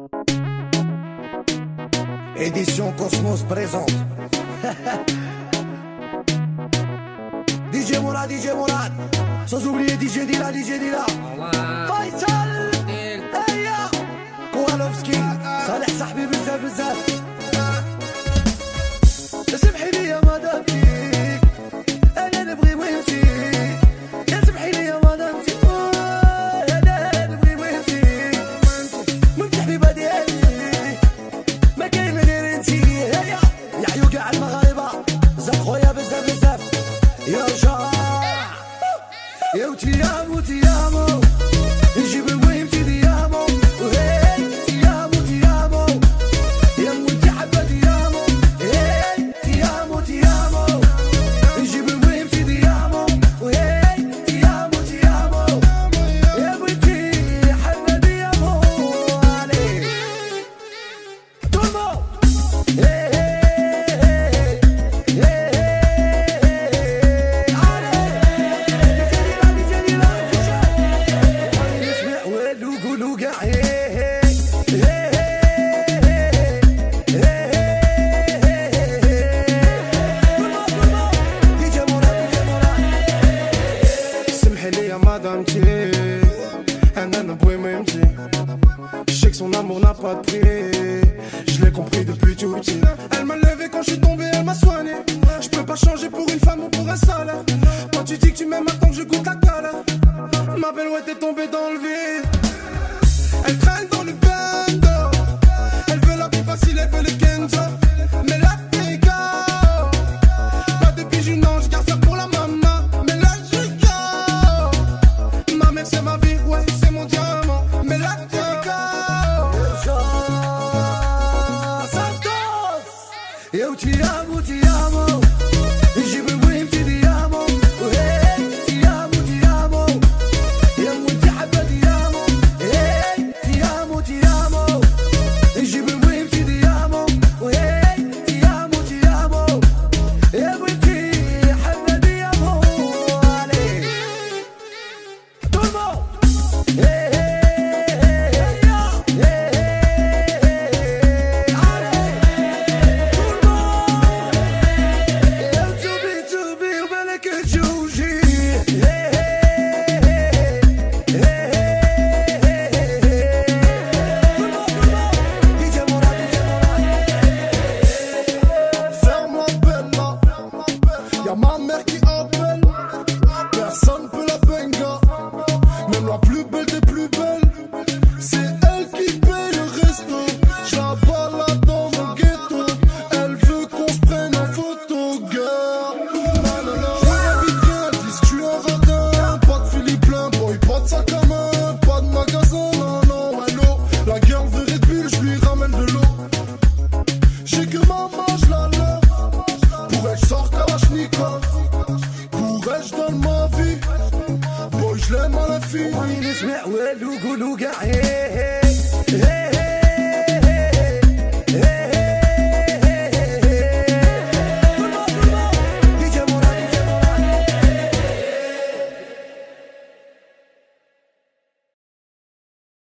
Édition Cosmos présente. DJ Mourad, sans oublier DJ Dila. Faisal, Eya, Kowalowski, Saleh صاحبي بزاف. سمحي لي يا مدام فيك، أنا نبغي ويمشي. سمحي لي يا مدام فيك، أنا نبغي ويمشي. وانت حبيبة ديالي، ما كاين غير انتي. يا عيو كاع المغاربة، زاد خويا بزاف. يا جار، يا تيامو، نجيب المهم تيامو. تيامو، يا انت حبة تيامو. تيامو، نجيب المهم تيامو. تيامو، يا بنتي حبة تيامو. عليك تولمو. Je sais que son amour n'a pas de prix, je l'ai compris depuis tout petit. Elle m'a levé quand je suis tombé, elle m'a soigné. Je peux pas changer pour une femme ou pour un salaire. Quand tu dis que tu m'aimes, attends que je goûte la galère. Ma belle, ouais, t'es tombée dans le vide. Elle traîne dans le bando, elle veut la vie facile, elle veut le Kenzo. Mais la Tega, pas de bijoux, non, je garde ça pour la maman. Mais la Giga, ma mère c'est ma vie, ouais, c'est mon diamant. Mais la Tega, Santos, eu te amo, نجيب المهم تيامو. تيامو، يا انت حبة تيامو. تيامو، نجيب المهم تيامو. تيامو، يا بنتي حبة تيامو. عليك تولمو. ferme-moi belle là. Y'a ma mère qui appelle, personne peut la benga. Même la plus belle des plus belles, c'est elle qui paye le resto. Je la balade dans mon ghetto, elle veut qu'on se prenne en photo, girl. Je m'invite rien, elle dit que tu es un radin. Pas de Philippe plein, boy, pas de sac à main, pas de magasin, non, hello. La girl veut Red Bull, je lui ramène de l'eau. J'ai que maman, je la love. Pour elle, je sors Kalachnikov. Pour elle, je donne ma vie. Boy, je l'aime à la fille. نسمع والو قولوا قاع